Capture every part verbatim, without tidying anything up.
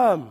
um,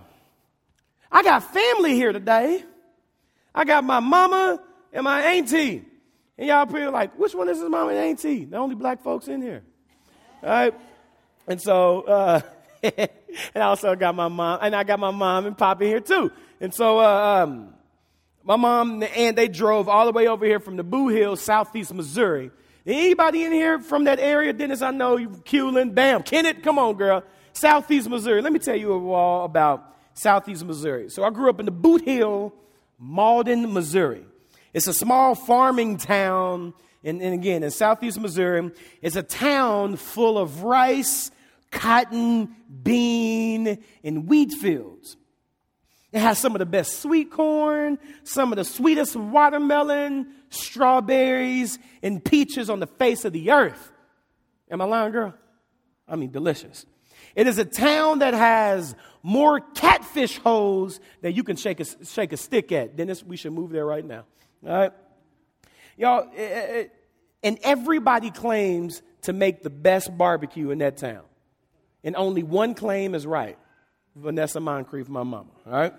I got family here today. I got my mama and my auntie. And y'all probably like, which one is his mama and auntie? The only black folks in here. All right. And so, uh, and I also got my mom, and I got my mom and papa here too. And so, uh, um, my mom and aunt, they drove all the way over here from the Boo Hills, southeast Missouri. Anybody in here from that area? Dennis, I know you, Culin, bam. Kenneth, come on, girl. Southeast Missouri. Let me tell you all about southeast Missouri. So I grew up in the Boot Hill, Malden, Missouri. It's a small farming town, and, and again, in southeast Missouri, it's a town full of rice, cotton, bean, and wheat fields. It has some of the best sweet corn, some of the sweetest watermelon, strawberries, and peaches on the face of the earth. Am I lying, girl? I mean, delicious. It is a town that has more catfish holes than you can shake a, shake a stick at. Dennis, we should move there right now. All right? Y'all, it, it, and everybody claims to make the best barbecue in that town. And only one claim is right. Vanessa Moncrief, my mama. All right?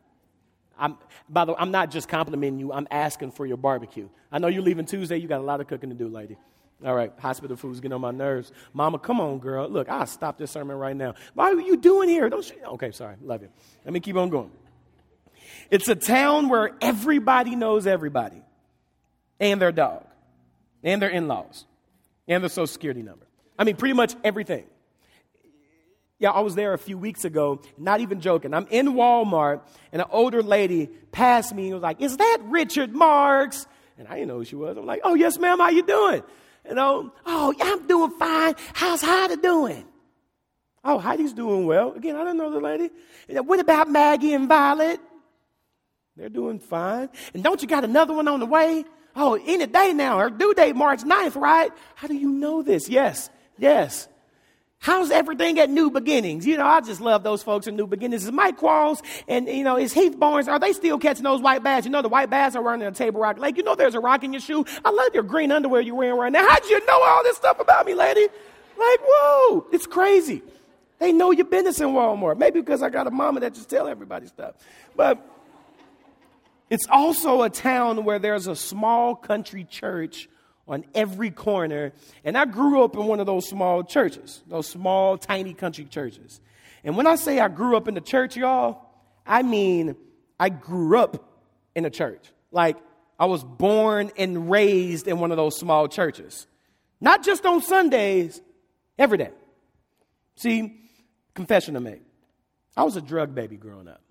I'm, by the way, I'm not just complimenting you. I'm asking for your barbecue. I know you're leaving Tuesday. You got a lot of cooking to do, lady. All right, hospital food's getting on my nerves. Mama, come on, girl. Look, I'll stop this sermon right now. Why are you doing here? Don't you? Okay, sorry. Love you. Let me keep on going. It's a town where everybody knows everybody and their dog and their in-laws and their social security number. I mean, pretty much everything. Yeah, I was there a few weeks ago, not even joking. I'm in Walmart, and an older lady passed me and was like, is that Richard Marks? And I didn't know who she was. I'm like, oh, yes, ma'am, how you doing? You know, oh, yeah, I'm doing fine. How's Heidi doing? Oh, Heidi's doing well. Again, I don't know the lady. And what about Maggie and Violet? They're doing fine. And don't you got another one on the way? Oh, any day now. Her due date March ninth, right? How do you know this? Yes, yes. How's everything at New Beginnings? You know, I just love those folks at New Beginnings. Is Mike Qualls and, you know, is Heath Barnes, are they still catching those white bass? You know, the white bass are running in Table Rock Lake. You know there's a rock in your shoe. I love your green underwear you're wearing right now. How'd you know all this stuff about me, lady? Like, whoa, it's crazy. They know your business in Walmart. Maybe because I got a mama that just tell everybody stuff. But it's also a town where there's a small country church on every corner. And I grew up in one of those small churches, those small, tiny country churches. And when I say I grew up in the church, y'all, I mean I grew up in a church. Like I was born and raised in one of those small churches. Not just on Sundays, every day. See, confession to make. I was a drug baby growing up.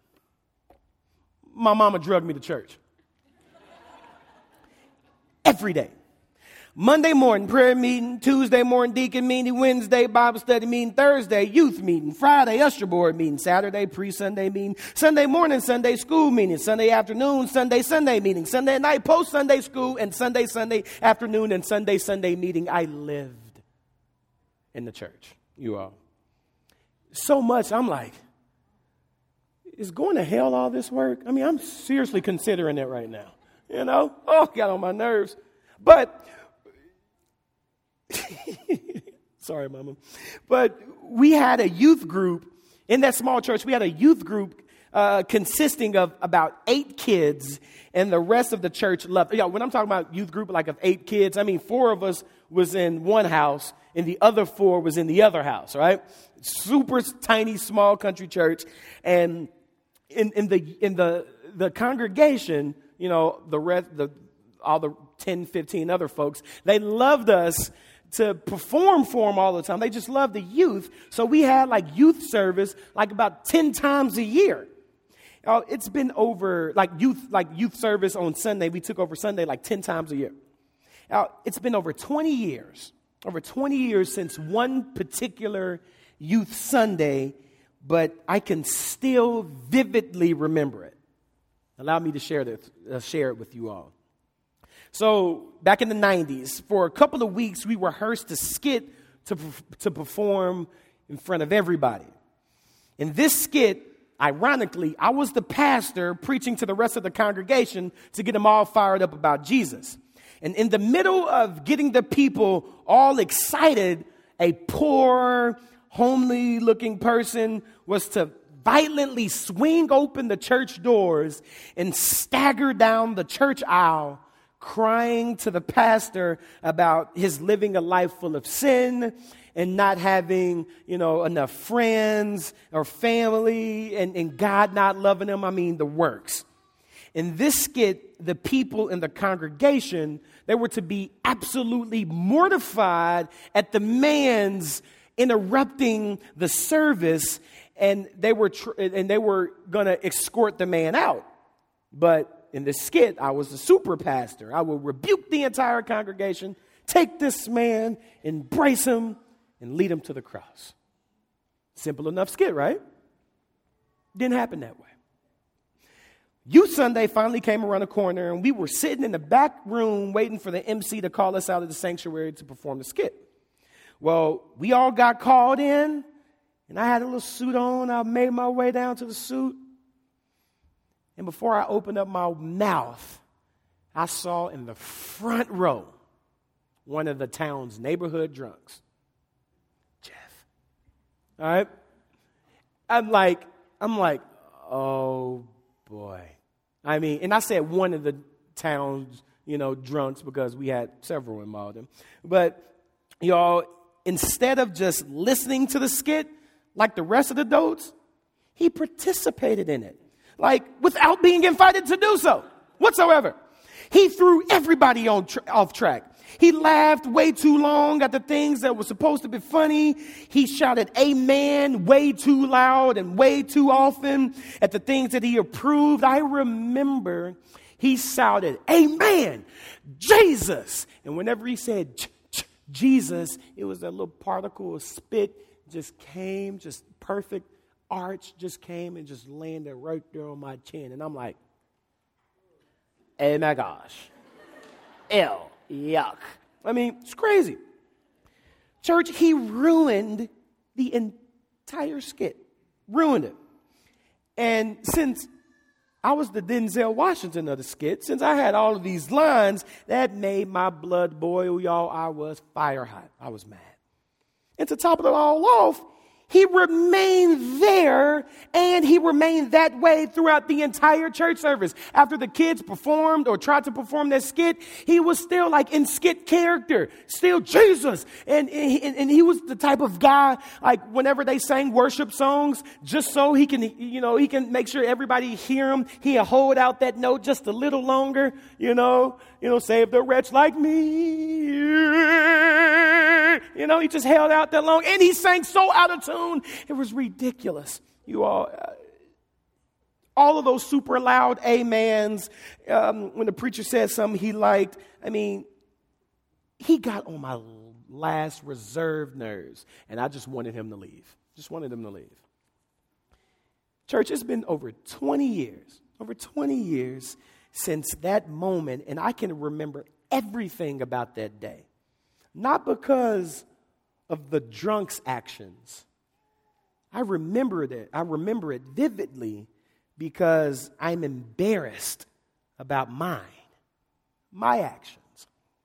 My mama drugged me to church. Every day. Monday morning, prayer meeting. Tuesday morning, deacon meeting. Wednesday, Bible study meeting. Thursday, youth meeting. Friday, usher board meeting. Saturday, pre-Sunday meeting. Sunday morning, Sunday school meeting. Sunday afternoon, Sunday, Sunday meeting. Sunday night, post-Sunday school. And Sunday, Sunday afternoon, and Sunday, Sunday meeting. I lived in the church, you all. So much, I'm like, is going to hell all this work? I mean, I'm seriously considering it right now. You know? Oh, got on my nerves. But sorry, Mama. But we had a youth group in that small church. We had a youth group uh, consisting of about eight kids, and the rest of the church loved. You know, when I'm talking about youth group, like of eight kids, I mean four of us was in one house, and the other four was in the other house. Right? Super tiny, small country church, and in, in the in the the congregation, you know, the rest the all the ten, fifteen other folks, they loved us to perform for them all the time. They just loved the youth. So we had like youth service like about ten times a year. Uh, it's been over like youth like youth service on Sunday. We took over Sunday like ten times a year. Now, it's been over twenty years, over twenty years since one particular youth Sunday, but I can still vividly remember it. Allow me to share this, uh, share it with you all. So back in the nineties, for a couple of weeks, we rehearsed a skit to, to perform in front of everybody. In this skit, ironically, I was the pastor preaching to the rest of the congregation to get them all fired up about Jesus. And in the middle of getting the people all excited, a poor, homely-looking person was to violently swing open the church doors and stagger down the church aisle, crying to the pastor about his living a life full of sin and not having, you know, enough friends or family, and, and God not loving him. I mean, the works. In this skit, the people in the congregation, they were to be absolutely mortified at the man's interrupting the service, and they were tr- and they were going to escort the man out. But in this skit, I was the super pastor. I would rebuke the entire congregation, take this man, embrace him, and lead him to the cross. Simple enough skit, right? Didn't happen that way. Youth Sunday finally came around the corner, and we were sitting in the back room waiting for the M C to call us out of the sanctuary to perform the skit. Well, we all got called in, and I had a little suit on. I made my way down to the suit. And before I opened up my mouth, I saw in the front row one of the town's neighborhood drunks, Jeff. All right? I'm like, I'm like, oh, boy. I mean, and I said one of the town's, you know, drunks because we had several in Malden. But, y'all, instead of just listening to the skit like the rest of the dotes, he participated in it, like without being invited to do so whatsoever. He threw everybody on tra- off track. He laughed way too long at the things that were supposed to be funny. He shouted amen way too loud and way too often at the things that he approved. I remember he shouted, amen, Jesus. And whenever he said ch- ch- Jesus, it was that little particle of spit just came, just perfect arch just came and just landed right there on my chin. And I'm like, oh my gosh. Ew. Yuck. I mean, it's crazy. Church, he ruined the entire skit. Ruined it. And since I was the Denzel Washington of the skit, since I had all of these lines, that made my blood boil, y'all. I was fire hot. I was mad. And to top it all off, he remained there, and he remained that way throughout the entire church service. After the kids performed or tried to perform that skit, he was still like in skit character, still Jesus. And, and, and he was the type of guy, like whenever they sang worship songs, just so he can, you know, he can make sure everybody hear him, he'll hold out that note just a little longer, you know, you know, save the wretch like me. You know, he just held out that long, and he sang so out of tune. It was ridiculous. You all, uh, all of those super loud amens, um, when the preacher said something he liked, I mean, he got on my last reserved nerves, and I just wanted him to leave. Just wanted him to leave. Church, it's been over twenty years, over twenty years since that moment, and I can remember everything about that day. Not because of the drunk's actions. I remember it. I remember it vividly because I'm embarrassed about mine, my actions.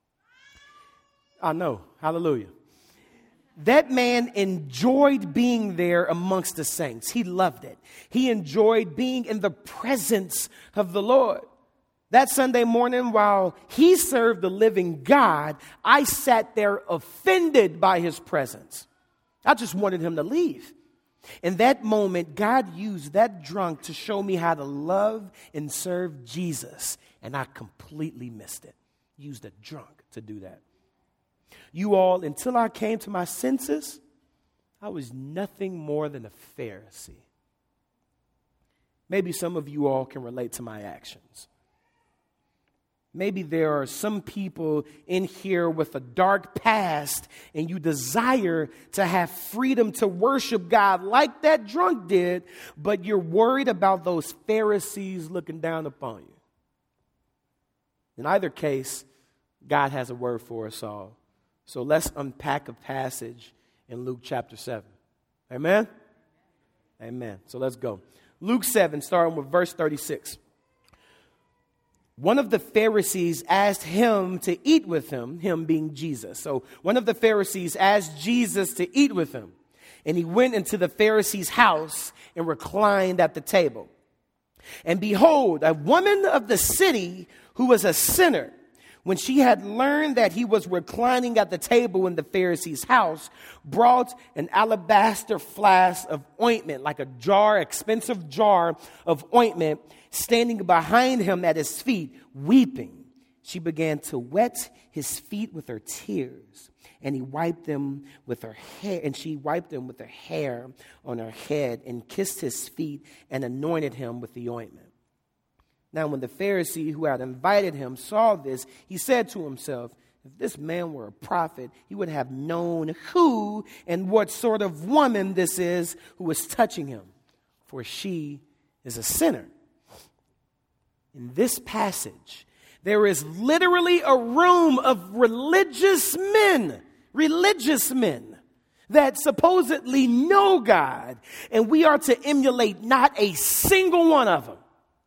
I know. Hallelujah. That man enjoyed being there amongst the saints. He loved it. He enjoyed being in the presence of the Lord. That Sunday morning, while he served the living God, I sat there offended by his presence. I just wanted him to leave. In that moment, God used that drunk to show me how to love and serve Jesus, and I completely missed it. Used a drunk to do that. You all, until I came to my senses, I was nothing more than a Pharisee. Maybe some of you all can relate to my actions. Maybe there are some people in here with a dark past and you desire to have freedom to worship God like that drunk did, but you're worried about those Pharisees looking down upon you. In either case, God has a word for us all. So let's unpack a passage in Luke chapter seven. Amen? Amen. So let's go. Luke seven, starting with verse thirty-six. One of the Pharisees asked him to eat with him, him being Jesus. So one of the Pharisees asked Jesus to eat with him. And he went into the Pharisee's house and reclined at the table. And behold, a woman of the city who was a sinner, when she had learned that he was reclining at the table in the Pharisee's house, brought an alabaster flask of ointment, like a jar, expensive jar of ointment, standing behind him at his feet, weeping. She began to wet his feet with her tears, and he wiped them with her hair, and she wiped them with her hair on her head, and kissed his feet, and anointed him with the ointment. Now, when the Pharisee who had invited him saw this, he said to himself, if this man were a prophet, he would have known who and what sort of woman this is who is touching him, for she is a sinner. In this passage, there is literally a room of religious men, religious men that supposedly know God, and we are to emulate not a single one of them.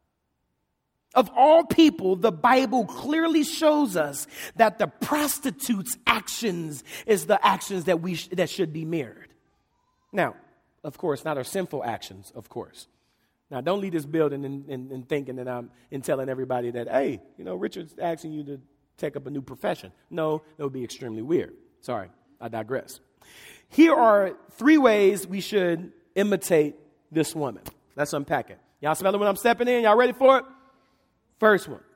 Of all people, the Bible clearly shows us that the prostitute's actions is the actions that we sh- that should be mirrored. Now, of course, not our sinful actions, of course. Now, don't leave this building and, and, and thinking that I'm and telling everybody that, hey, you know, Richard's asking you to take up a new profession. No, that would be extremely weird. Sorry, I digress. Here are three ways we should imitate this woman. Let's unpack it. Y'all smelling what I'm stepping in? Y'all ready for it? First one,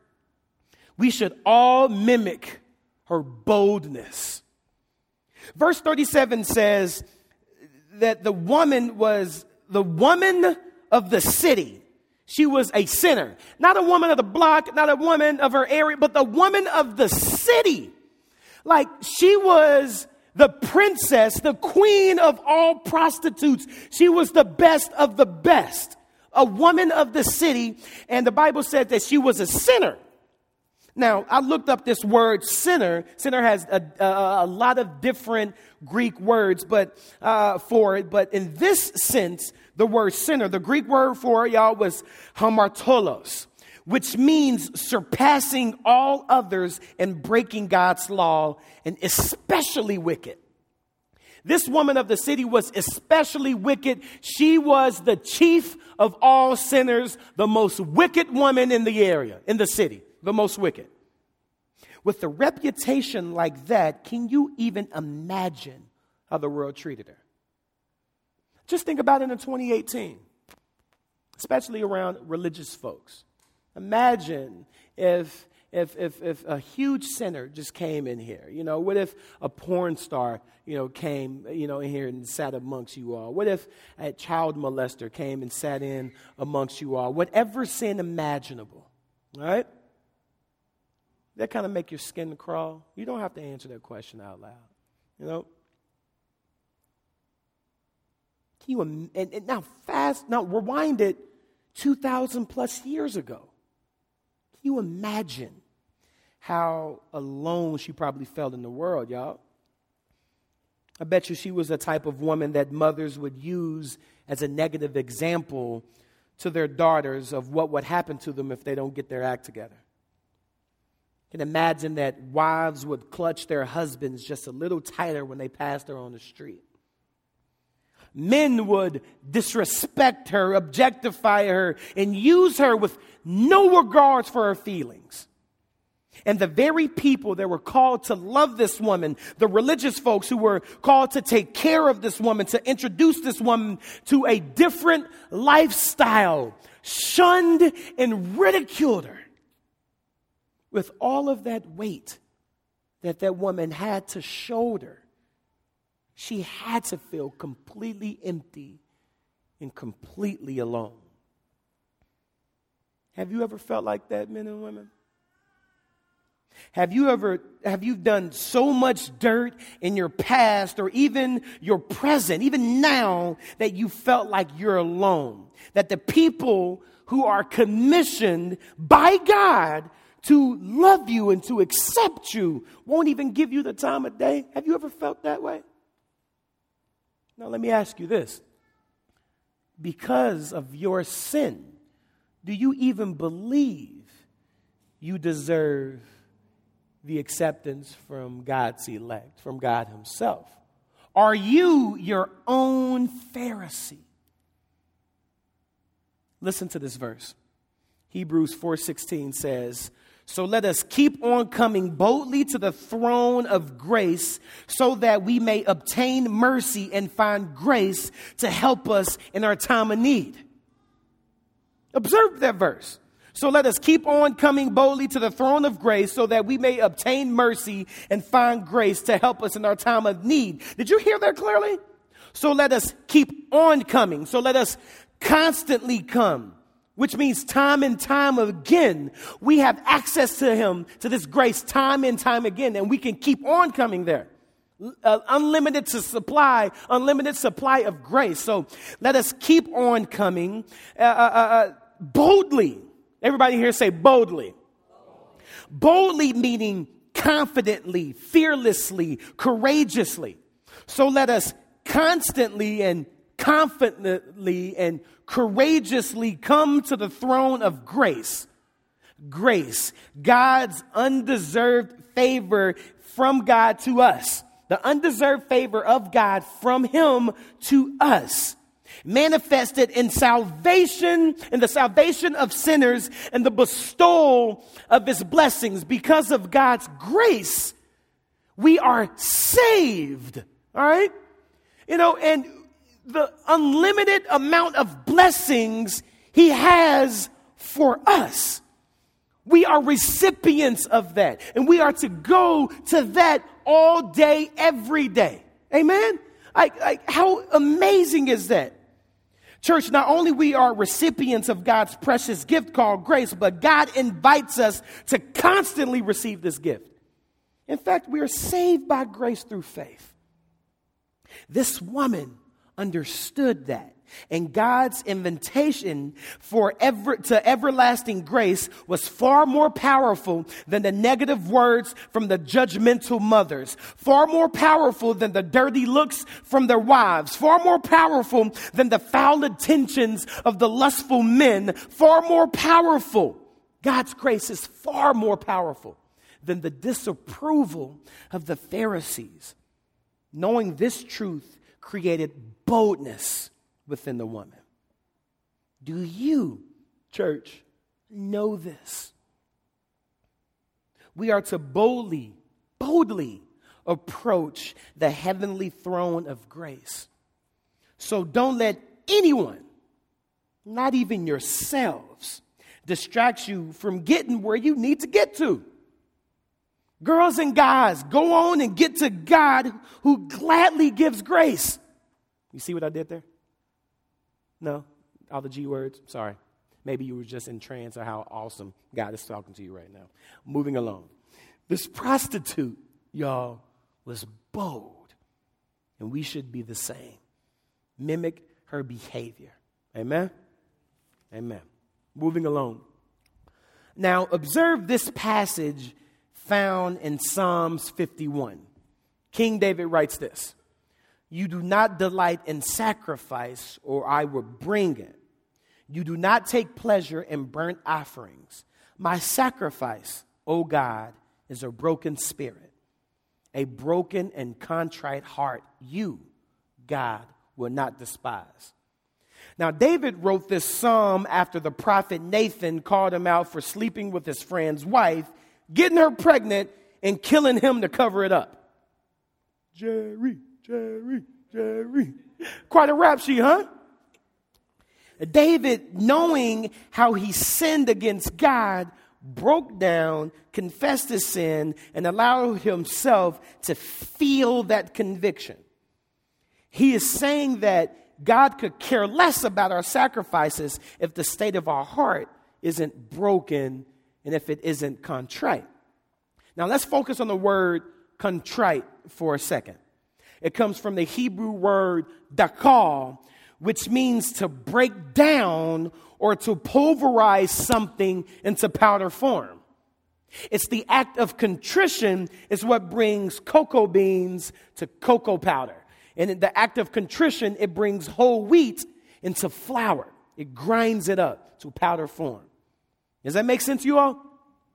we should all mimic her boldness. Verse thirty-seven says that the woman was the woman of the city. She was a sinner. Not a woman of the block, not a woman of her area, but the woman of the city. Like she was the princess, the queen of all prostitutes. She was the best of the best. A woman of the city, and the Bible said that she was a sinner. Now, I looked up this word sinner. Sinner has a, a, a lot of different Greek words but uh, for it, but in this sense, the word sinner, the Greek word for it, y'all, was hamartolos, which means surpassing all others and breaking God's law, and especially wicked. This woman of the city was especially wicked. She was the chief of all sinners, the most wicked woman in the area, in the city, the most wicked. With a reputation like that, can you even imagine how the world treated her? Just think about it in twenty eighteen, especially around religious folks. Imagine if If, if if a huge sinner just came in here, you know, what if a porn star, you know, came, you know, in here and sat amongst you all? What if a child molester came and sat in amongst you all? Whatever sin imaginable, right? That kind of make your skin crawl. You don't have to answer that question out loud, you know. Can you, and, and now fast, now rewind it two thousand plus years ago. Can you imagine how alone she probably felt in the world, y'all? I bet you she was the type of woman that mothers would use as a negative example to their daughters of what would happen to them if they don't get their act together. You can imagine that wives would clutch their husbands just a little tighter when they passed her on the street. Men would disrespect her, objectify her, and use her with no regards for her feelings. And the very people that were called to love this woman, the religious folks who were called to take care of this woman, to introduce this woman to a different lifestyle, shunned and ridiculed her. With all of that weight that that woman had to shoulder, she had to feel completely empty and completely alone. Have you ever felt like that, men and women? Have you ever, have you done so much dirt in your past or even your present, even now, that you felt like you're alone? That the people who are commissioned by God to love you and to accept you won't even give you the time of day? Have you ever felt that way? Now, let me ask you this. Because of your sin, do you even believe you deserve the acceptance from God's elect, from God himself? Are you your own Pharisee? Listen to this verse. Hebrews four sixteen says, so let us keep on coming boldly to the throne of grace so that we may obtain mercy and find grace to help us in our time of need. Observe that verse. So let us keep on coming boldly to the throne of grace so that we may obtain mercy and find grace to help us in our time of need. Did you hear that clearly? So let us keep on coming. So let us constantly come, which means time and time again, we have access to him, to this grace time and time again, and we can keep on coming there. Uh, unlimited to supply, unlimited supply of grace. So let us keep on coming uh, uh, uh, boldly. Everybody here say boldly. Boldly meaning confidently, fearlessly, courageously. So let us constantly and confidently and courageously come to the throne of grace. Grace, God's undeserved favor from God to us. The undeserved favor of God from him to us. Manifested in salvation, in the salvation of sinners and the bestowal of his blessings. Because of God's grace, we are saved. All right? You know, and the unlimited amount of blessings he has for us. We are recipients of that. And we are to go to that all day, every day. Amen? Like, like how amazing is that? Church, not only we are recipients of God's precious gift called grace, but God invites us to constantly receive this gift. In fact, we are saved by grace through faith. This woman understood that. And God's invitation for ever to everlasting grace was far more powerful than the negative words from the judgmental mothers, far more powerful than the dirty looks from their wives, far more powerful than the foul intentions of the lustful men, far more powerful. God's grace is far more powerful than the disapproval of the Pharisees. Knowing this truth created boldness within the woman. Do you, church, know this? We are to boldly, boldly approach the heavenly throne of grace. So don't let anyone, not even yourselves, distract you from getting where you need to get to. Girls and guys, go on and get to God who gladly gives grace. You see what I did there? No? All the G words? Sorry. Maybe you were just in trance or how awesome God is talking to you right now. Moving along. This prostitute, y'all, was bold. And we should be the same. Mimic her behavior. Amen? Amen. Moving along. Now, observe this passage found in Psalms fifty-one. King David writes this. You do not delight in sacrifice, or I will bring it. You do not take pleasure in burnt offerings. My sacrifice, O God, is a broken spirit, a broken and contrite heart. You, God, will not despise. Now, David wrote this psalm after the prophet Nathan called him out for sleeping with his friend's wife, getting her pregnant, and killing him to cover it up. Jerry. Jerry, Jerry. Quite a rap sheet, huh? David, knowing how he sinned against God, broke down, confessed his sin, and allowed himself to feel that conviction. He is saying that God could care less about our sacrifices if the state of our heart isn't broken and if it isn't contrite. Now let's focus on the word contrite for a second. It comes from the Hebrew word dakal, which means to break down or to pulverize something into powder form. It's the act of contrition is what brings cocoa beans to cocoa powder. And in the act of contrition, it brings whole wheat into flour. It grinds it up to powder form. Does that make sense to you all?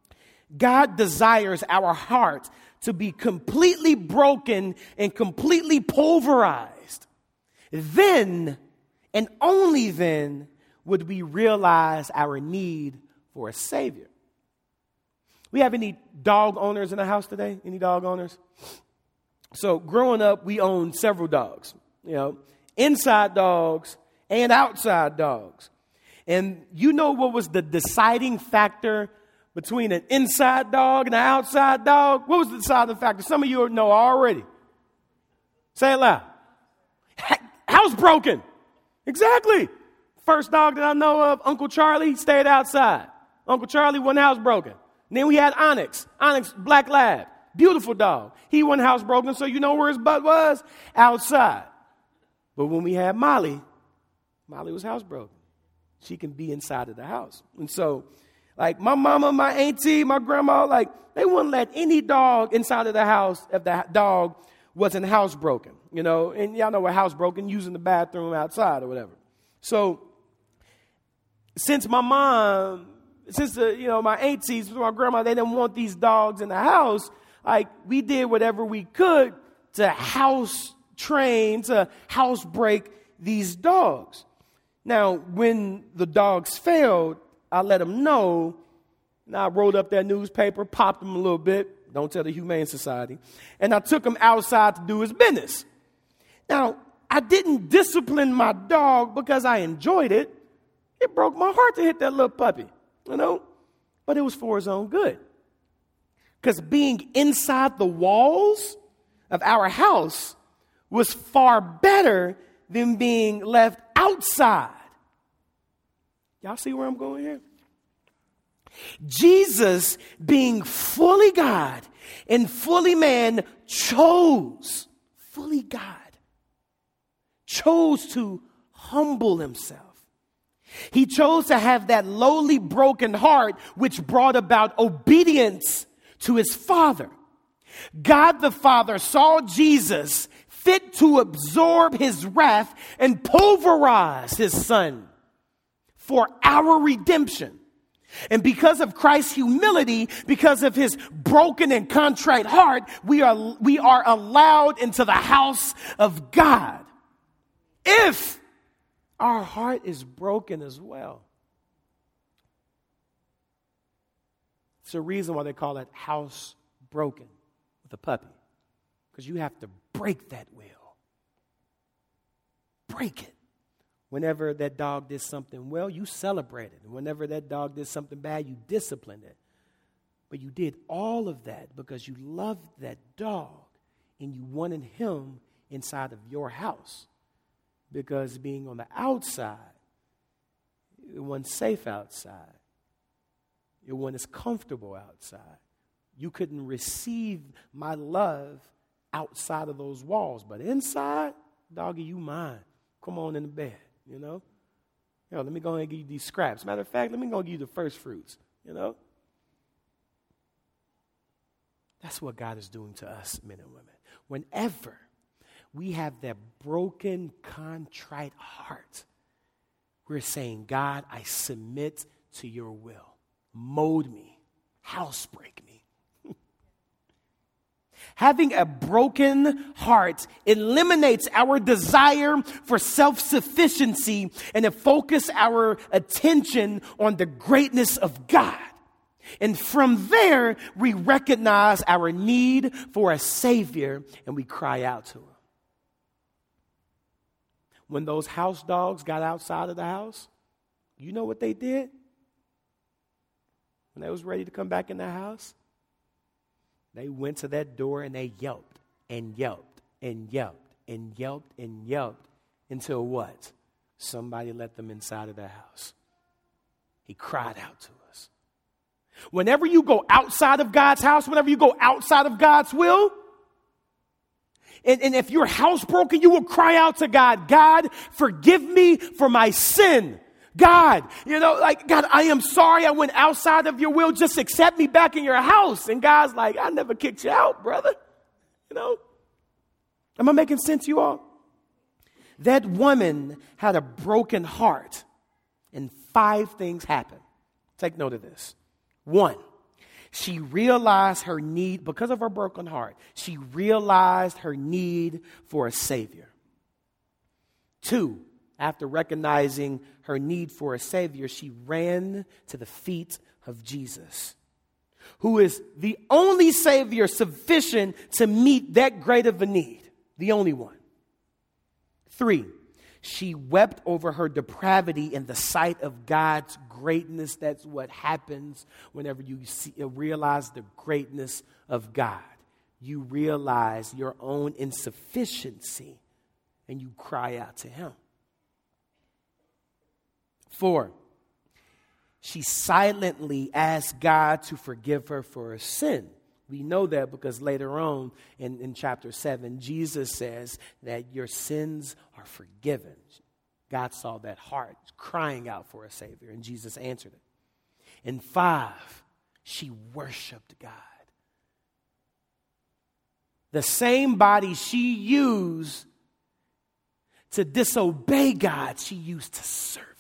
God desires our heart to be completely broken and completely pulverized. Then, and only then, would we realize our need for a Savior. We have any dog owners in the house today? Any dog owners? So growing up, we owned several dogs, you know, inside dogs and outside dogs. And you know what was the deciding factor between an inside dog and an outside dog? What was the deciding factor? Some of you know already. Say it loud. Housebroken. Exactly. First dog that I know of, Uncle Charlie, stayed outside. Uncle Charlie wasn't housebroken. And then we had Onyx. Onyx, black lab. Beautiful dog. He wasn't housebroken, so you know where his butt was? Outside. But when we had Molly, Molly was housebroken. She can be inside of the house. And so, like, my mama, my auntie, my grandma, like, they wouldn't let any dog inside of the house if the dog wasn't housebroken, you know. And y'all know what housebroken, using the bathroom outside or whatever. So, since my mom, since, the, you know, my aunties, my grandma, they didn't want these dogs in the house, like, we did whatever we could to house train, to house break these dogs. Now, when the dogs failed, I let them know, and I rolled up that newspaper, popped them a little bit, don't tell the Humane Society, and I took him outside to do his business. Now, I didn't discipline my dog because I enjoyed it. It broke my heart to hit that little puppy, you know, but it was for his own good. Because being inside the walls of our house was far better than being left outside. Y'all see where I'm going here? Jesus, being fully God and fully man, chose, fully God, chose to humble himself. He chose to have that lowly, broken heart, which brought about obedience to his Father. God the Father saw Jesus fit to absorb his wrath and pulverize his Son for our redemption. And because of Christ's humility, because of his broken and contrite heart, we are, we are allowed into the house of God. If our heart is broken as well. It's a reason why they call it house broken with a puppy. Because you have to break that will. Break it. Whenever that dog did something well, you celebrated. And whenever that dog did something bad, you disciplined it. But you did all of that because you loved that dog and you wanted him inside of your house. Because being on the outside, it wasn't safe outside. It wasn't as comfortable outside. You couldn't receive my love outside of those walls. But inside, doggy, you mine. Come on in the bed, you know. Yo, let me go ahead and give you these scraps. Matter of fact, let me go give you the first fruits, you know. That's what God is doing to us, men and women. Whenever we have that broken, contrite heart, we're saying, God, I submit to your will. Mold me. House break me. Having a broken heart eliminates our desire for self-sufficiency and it focuses our attention on the greatness of God. And from there, we recognize our need for a Savior and we cry out to him. When those house dogs got outside of the house, you know what they did? When they was ready to come back in the house, they went to that door and they yelped and yelped and yelped and yelped and yelped until what? Somebody let them inside of the house. He cried out to us. Whenever you go outside of God's house, whenever you go outside of God's will, and, and if you're housebroken, you will cry out to God, God, forgive me for my sin. God, you know, like, God, I am sorry I went outside of your will. Just accept me back in your house. And God's like, I never kicked you out, brother. You know, am I making sense, you all? That woman had a broken heart and five things happened. Take note of this. One, She realized her need, because of her broken heart, she realized her need for a Savior. Two, after recognizing her need for a Savior, she ran to the feet of Jesus, who is the only Savior sufficient to meet that great of a need, the only one. Three, she wept over her depravity in the sight of God's greatness. That's what happens whenever you see, realize the greatness of God. You realize your own insufficiency and you cry out to Him. Four, she silently asked God to forgive her for her sin. We know that because later on in, in chapter seven, Jesus says that your sins are forgiven. God saw that heart crying out for a Savior, and Jesus answered it. And five, she worshiped God. The same body she used to disobey God, she used to serve Him.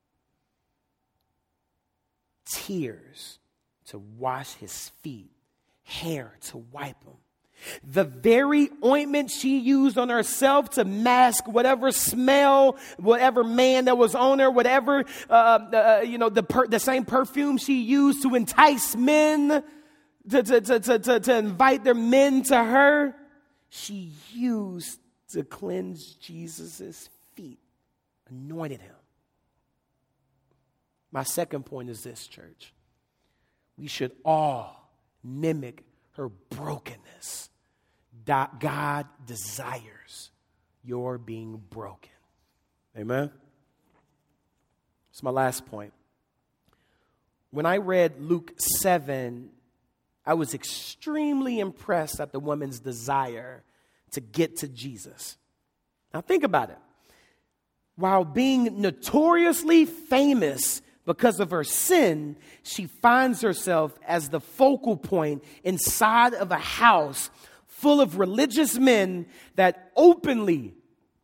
Tears to wash His feet, hair to wipe Him. The very ointment she used on herself to mask whatever smell, whatever man that was on her, whatever, uh, uh, you know, the per- the same perfume she used to entice men, to, to, to, to, to, to invite their men to her, she used to cleanse Jesus' feet, anointed Him. My second point is this, church. We should all mimic her brokenness. God desires your being broken. Amen? It's my last point. When I read Luke seven, I was extremely impressed at the woman's desire to get to Jesus. Now think about it. While being notoriously famous because of her sin, she finds herself as the focal point inside of a house full of religious men that openly,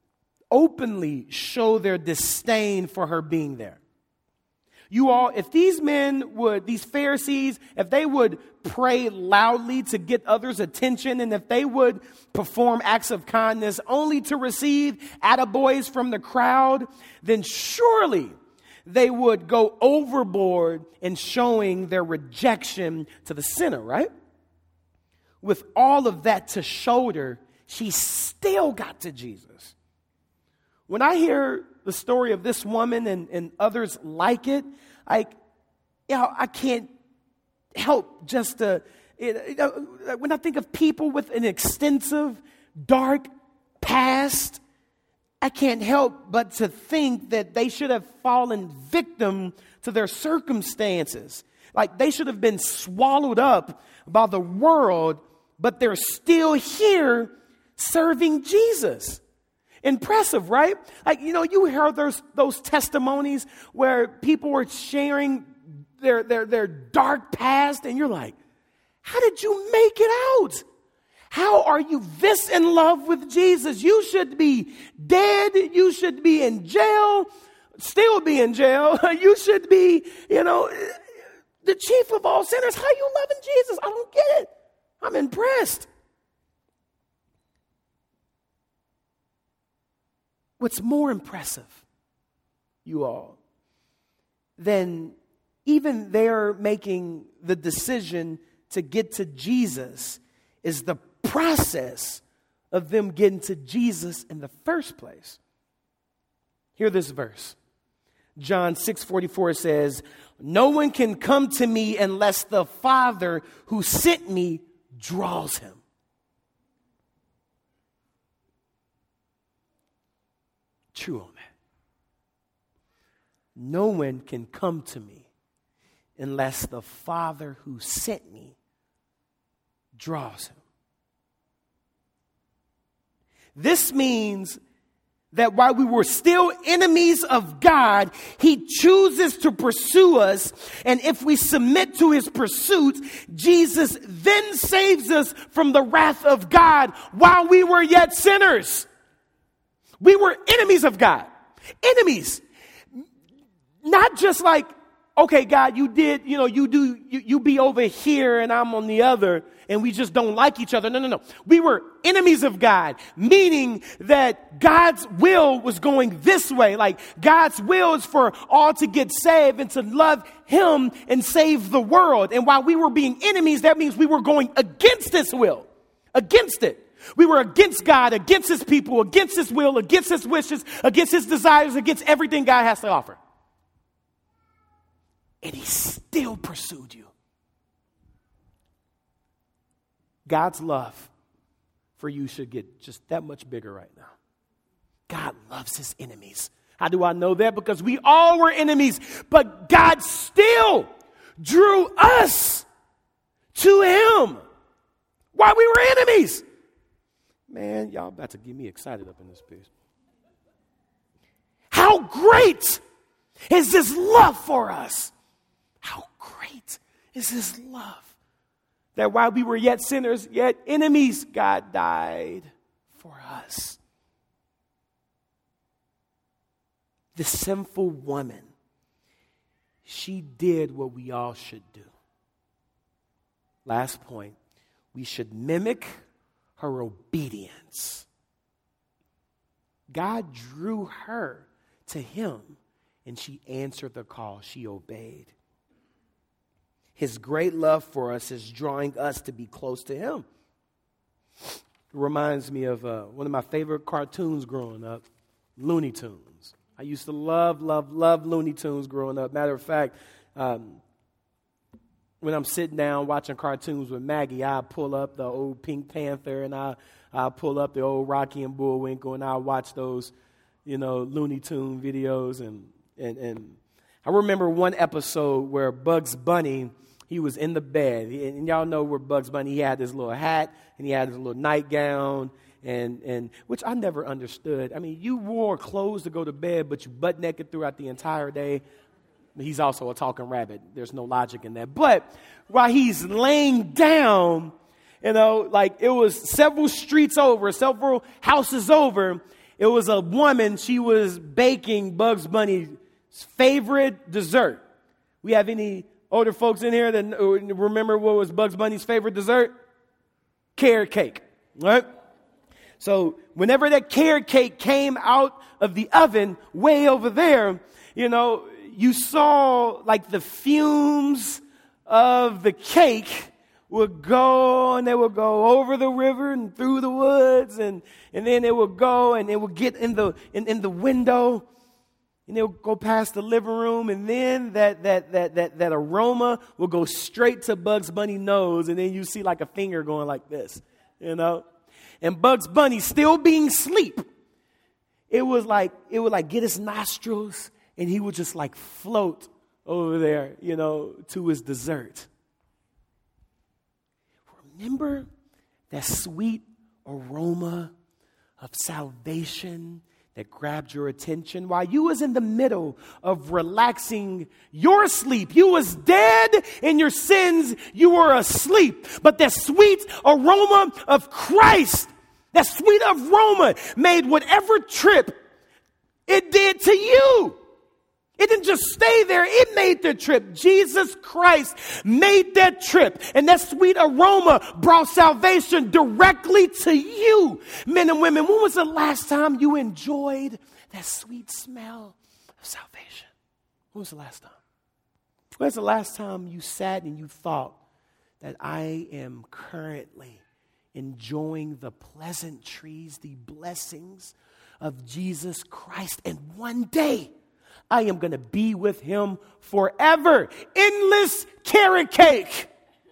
openly show their disdain for her being there. You all, if these men would, these Pharisees, if they would pray loudly to get others' attention, and if they would perform acts of kindness only to receive attaboys from the crowd, then surely they would go overboard in showing their rejection to the sinner, right? With all of that to shoulder, she still got to Jesus. When I hear the story of this woman and, and others like it, I, you know, I can't help just to, you know, when I think of people with an extensive, dark past, I can't help but to think that they should have fallen victim to their circumstances. Like they should have been swallowed up by the world, but they're still here serving Jesus. Impressive, right? Like, you know, you hear those, those testimonies where people were sharing their, their, their dark past, and you're like, how did you make it out? How are you this in love with Jesus? You should be dead. You should be in jail, still be in jail. You should be, you know, the chief of all sinners. How you loving Jesus? I don't get it. I'm impressed. What's more impressive, you all, than even their making the decision to get to Jesus is the process of them getting to Jesus in the first place. Hear this verse. John six forty-four says, "No one can come to me unless the Father who sent me draws him." True on that. No one can come to me unless the Father who sent me draws him. This means that while we were still enemies of God, He chooses to pursue us. And if we submit to His pursuit, Jesus then saves us from the wrath of God while we were yet sinners. We were enemies of God. Enemies. Not just like okay, God, you did, you know, you do, you, you be over here and I'm on the other, and we just don't like each other. No, no, no. We were enemies of God, meaning that God's will was going this way. Like, God's will is for all to get saved and to love him and save the world. And while we were being enemies, that means we were going against his will, against it. We were against God, against his people, against his will, against his wishes, against his desires, against everything God has to offer. And he still pursued you. God's love for you should get just that much bigger right now. God loves his enemies. How do I know that? Because we all were enemies, but God still drew us to him while we were enemies. Man, y'all about to get me excited up in this piece. How great is this love for us? How great is his love? That while we were yet sinners, yet enemies, God died for us. The sinful woman, she did what we all should do. Last point, we should mimic her obedience. God drew her to him, and she answered the call. She obeyed. His great love for us is drawing us to be close to him. It reminds me of uh, one of my favorite cartoons growing up, Looney Tunes. I used to love, love, love Looney Tunes growing up. Matter of fact, um, when I'm sitting down watching cartoons with Maggie, I pull up the old Pink Panther and I I pull up the old Rocky and Bullwinkle and I watch those, you know, Looney Tune videos. And, and, and I remember one episode where Bugs Bunny, he was in the bed. And y'all know where Bugs Bunny, he had this little hat and he had his little nightgown, and, and which I never understood. I mean, you wore clothes to go to bed, but you butt naked throughout the entire day. He's also a talking rabbit. There's no logic in that. But while he's laying down, you know, like it was several streets over, several houses over, it was a woman, she was baking Bugs Bunny's favorite dessert. We have any older folks in here that remember what was Bugs Bunny's favorite dessert? Carrot cake, right? So whenever that carrot cake came out of the oven way over there, you know, you saw like the fumes of the cake would go, and they would go over the river and through the woods, and, and then it would go and it would get in the in, in the window, and it would go past the living room, and then that that that that that aroma will go straight to Bugs Bunny's nose, and then you see like a finger going like this, you know, and Bugs Bunny still being asleep. It was like it would like get his nostrils. And he would just like float over there, you know, to his dessert. Remember that sweet aroma of salvation that grabbed your attention while you was in the middle of relaxing your sleep. You was dead in your sins. You were asleep. But that sweet aroma of Christ, that sweet aroma made whatever trip it did to you. It didn't just stay there. It made the trip. Jesus Christ made that trip. And that sweet aroma brought salvation directly to you. Men and women, when was the last time you enjoyed that sweet smell of salvation? When was the last time? When was the last time you sat and you thought that I am currently enjoying the pleasantries, the blessings of Jesus Christ, and one day I am going to be with him forever. Endless carrot cake.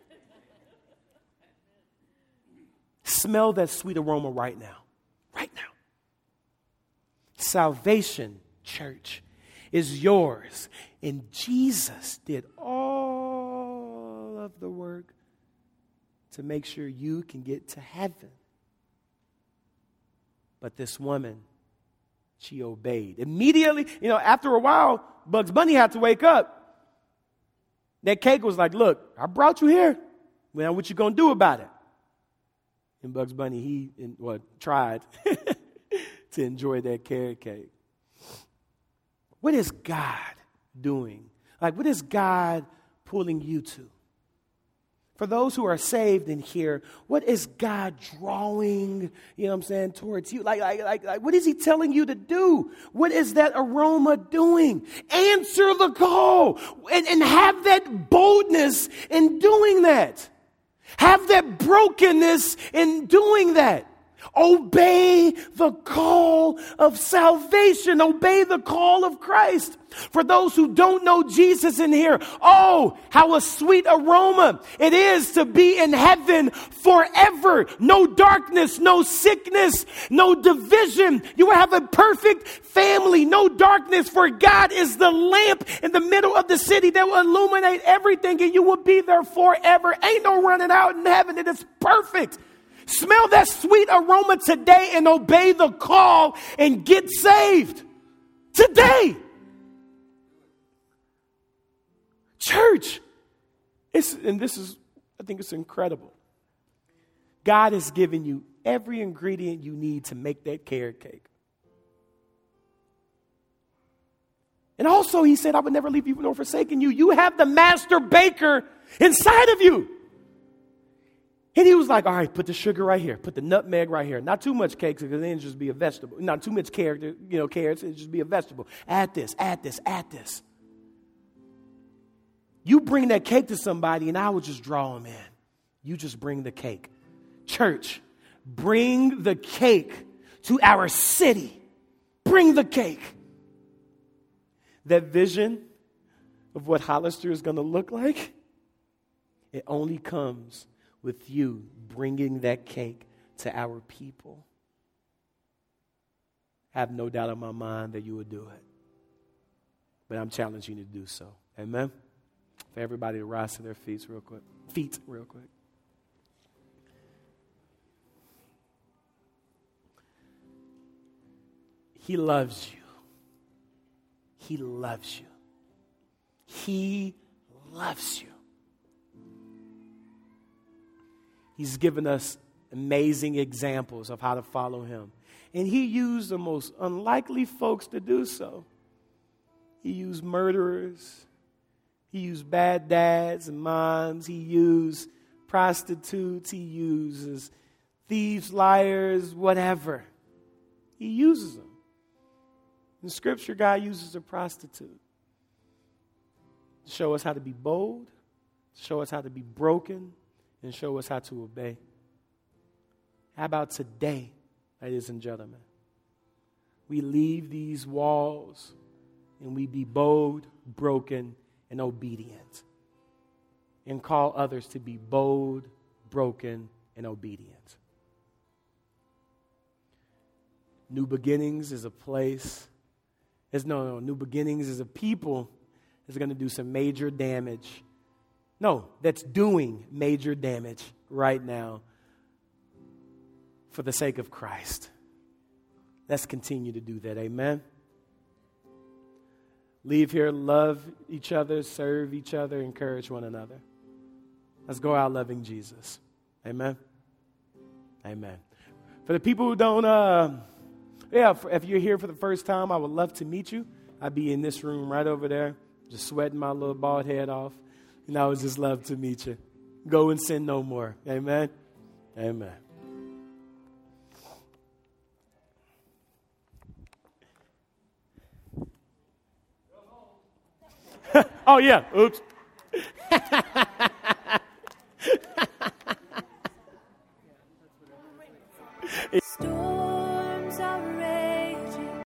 Smell that sweet aroma right now. Right now. Salvation, church, is yours. And Jesus did all of the work to make sure you can get to heaven. But this woman, she obeyed. Immediately, you know, after a while, Bugs Bunny had to wake up. That cake was like, look, I brought you here. Well, what you going to do about it? And Bugs Bunny, he well, tried to enjoy that carrot cake. What is God doing? Like, what is God pulling you to? For those who are saved in here, what is God drawing, you know what I'm saying, towards you? Like, like, like, like, what is he telling you to do? What is that aroma doing? Answer the call and, and have that boldness in doing that. Have that brokenness in doing that. Obey the call of salvation. Obey the call of Christ. For those who don't know Jesus in here, oh, how a sweet aroma it is to be in heaven forever. No darkness, no sickness, no division. You will have a perfect family, no darkness, for God is the lamp in the middle of the city that will illuminate everything, and you will be there forever. Ain't no running out in heaven. It is perfect. Smell that sweet aroma today and obey the call and get saved today. Church, it's, and this is, I think it's incredible. God has given you every ingredient you need to make that carrot cake. And also he said, I would never leave you nor forsaken you. You have the master baker inside of you. And he was like, all right, put the sugar right here. Put the nutmeg right here. Not too much cake, because then it'd just be a vegetable. Not too much carrot, you know, carrots. It'd just be a vegetable. Add this, add this, add this. You bring that cake to somebody, and I would just draw them in. You just bring the cake. Church, bring the cake to our city. Bring the cake. That vision of what Hollister is going to look like, it only comes with you bringing that cake to our people. I have no doubt in my mind that you would do it. But I'm challenging you to do so. Amen? For everybody to rise to their feet real quick. Feet real quick. He loves you. He loves you. He loves you. He's given us amazing examples of how to follow him. And he used the most unlikely folks to do so. He used murderers. He used bad dads and moms. He used prostitutes. He uses thieves, liars, whatever. He uses them. In Scripture, God uses a prostitute to show us how to be bold, to show us how to be broken, and show us how to obey. How about today, ladies and gentlemen? We leave these walls and we be bold, broken, and obedient. And call others to be bold, broken, and obedient. New Beginnings is a place. It's, no, no, New Beginnings is a people that's going to do some major damage. No, that's doing major damage right now for the sake of Christ. Let's continue to do that. Amen. Leave here, love each other, serve each other, encourage one another. Let's go out loving Jesus. Amen. Amen. For the people who don't, uh, yeah, for, if you're here for the first time, I would love to meet you. I'd be in this room right over there, just sweating my little bald head off. And I would just love to meet you. Go and sin no more. Amen. Amen. Oh, yeah. Oops.